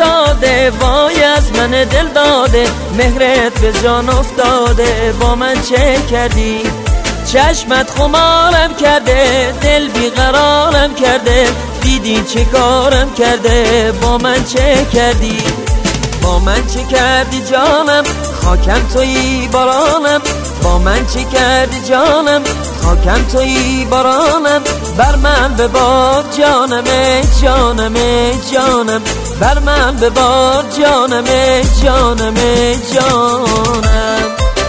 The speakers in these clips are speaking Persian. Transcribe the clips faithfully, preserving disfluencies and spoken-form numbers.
ساده، وای از من دل داده، مهرت به جان افتاده. با من چه کردی؟ چشمت خمارم کرده، دل بیقرارم کرده، دیدی چه کارم کرده. با من چه کردی؟ با من چه کردی جانم؟ خاکم تویی بارانم. با من چه کردی جانم؟ خاکم تویی بارانم. بر من ببار جانم جانم جانم، بر من ببار جانم جانم جانم.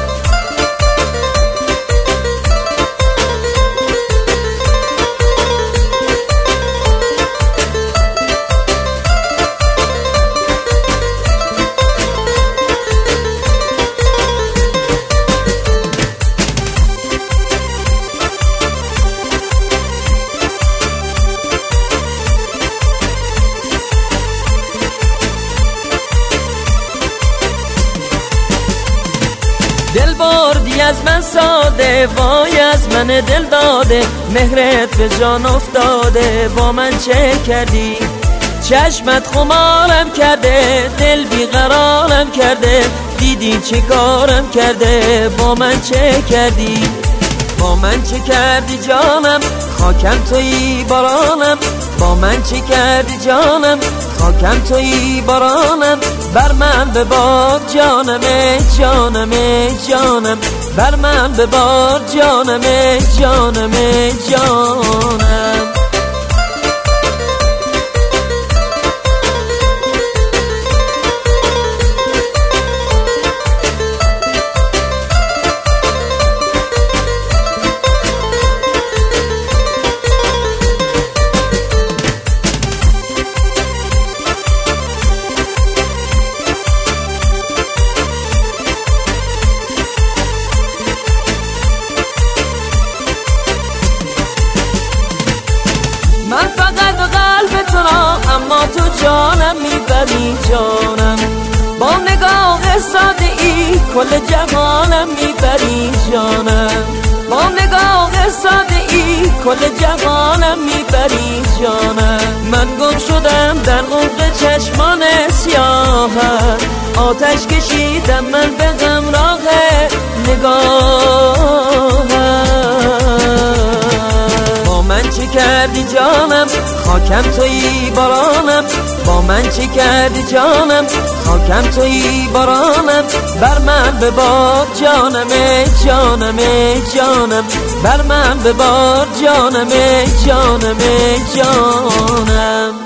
دل بردی از من ساده، وای از من دل داده، مهرت به جان افتاده. با من چه کردی؟ چشمت خمارم کرده، دل بیقرارم کرده، دیدی چه کارم کرده. با من چه کردی؟ با من چه کردی جانم؟ خاکم تویی بارانم. با من چه کردی جانم؟ خاکم تویی بارانم. بر من ببار جانم جانم جانم، بر من ببار جانم جانم جانم. من فقط قلب تو را، اما تو جانم میبری جانم. با نگاه ساده ای کل جهانم میبری جانم. با نگاه ساده ای کل جهانم میبری جانم. من گم شدم در عمق چشمان سیاهت، آتش کشیدم من به غمراه نگاهت. با من چه کردی جانم؟ خاکم تویی بارانم. با من چه کردی جانم؟ خاکم تویی بارانم. بر من ببار جانم جانم جانم، بر من ببار جانم جانم جانم.